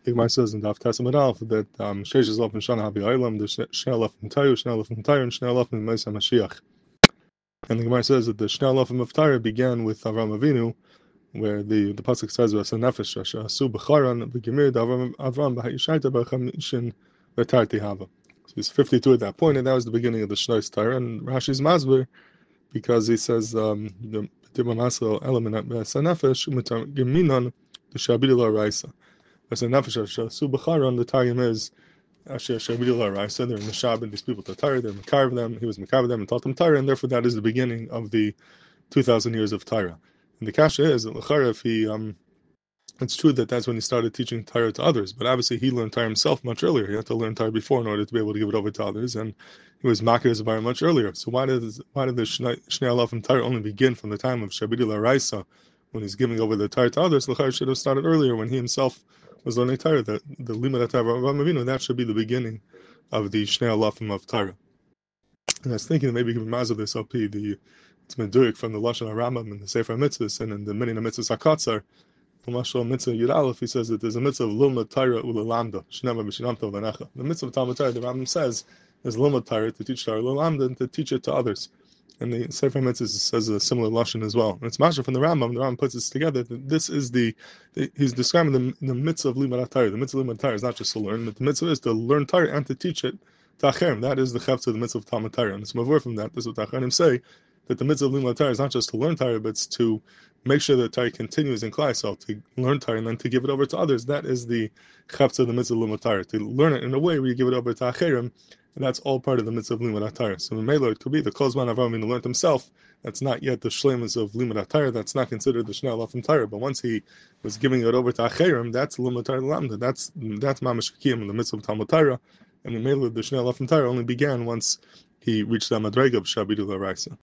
The Gemara says in Daf Testament Alf that Sheish is Lofim Shana Habi Olam, the Shnei Lofim Tayu, Shnei Lofim Tayu, and Shnei Lofim Meisa Mashiach. And the Gemara says that the Shnei Lofim of Tayu began with Avram Avinu, where the pasuk says V'asa Nefesh Asu B'charan V'Gemir Avram B'Hayishaita B'Chamishin V'Tarti Hava. So he's 52 at that point, and that was the beginning of the Shnei Tayu. And Rashi's Masber, because he says the Masel element of V'asa Nefesh Geminon the Shabidi La Raisa. V'asa Nefesh Asu B'charan, the Targum is Asher Shabidi La Raisa. They're Meshab, these people to Torah, they're Mekav them. He was Mekav them and taught them Torah, and therefore that is the beginning of the 2,000 years of Torah. And the kasha is that L'chara, if he, it's true that that's when he started teaching Torah to others, but obviously he learned Torah himself much earlier. He had to learn Torah before in order to be able to give it over to others, and he was Makir Zavar much earlier. So why did the Shnei Alafim Torah only begin from the time of Shabidi La Raisa, when he's giving over the Torah to others? L'chara should have started earlier when he himself was learning Torah. The Limud Torah of Avraham Avinu, that should be the beginning of the Shnei Alafim of Torah. And I was thinking that maybe give Mazel this up, it's Medurik from the Lashon HaRambam in the Sefer HaMitzvahs and in the Minyan HaMitzvahs HaKatzar. From Lashon Mitzvah Yud Aleph, he says that there's a mitzvah of Lilmud Torah U'Lelamda, Shnema B'Shinamta V'Necha. The mitzvah of Talmud Torah, the Rambam says, is Lilmud Torah, to teach Torah U'Lelamda, and to teach it to others. And the Sefer HaMitzvahs says a similar Lashon as well. And it's Masha from the Rambam puts this together, that this is he's describing the mitzvah of Limud Torah. The mitzvah of Limud Torah is not just to learn, but the mitzvah is to learn Torah and to teach it to Acherim. That is the chefs of the mitzvah of Talmud Torah. And it's mavur from that. This is what Acharim say, that the mitzvah of Limud Torah is not just to learn Torah, but it's to make sure that Torah continues in Klal Yisrael, to learn Torah and then to give it over to others. That is the chefs of the mitzvah of Limud Torah, to learn it in a way where you give it over to Acherim, and that's all part of the mitzvah of Limud Torah. So in Melo, it could be the Kozman Avraham Avinu learned himself. That's not yet the shlemus of Limud Torah. That's not considered the Shnei Alafim Torah. But once he was giving it over to Acherim, that's Limud Torah Lamda. That's Mamash Kiyam in the mitzvah of Talmud Torah. And in Melo, the Shnei Alafim Torah only began once he reached the Madrega of Shabidi La Raisa.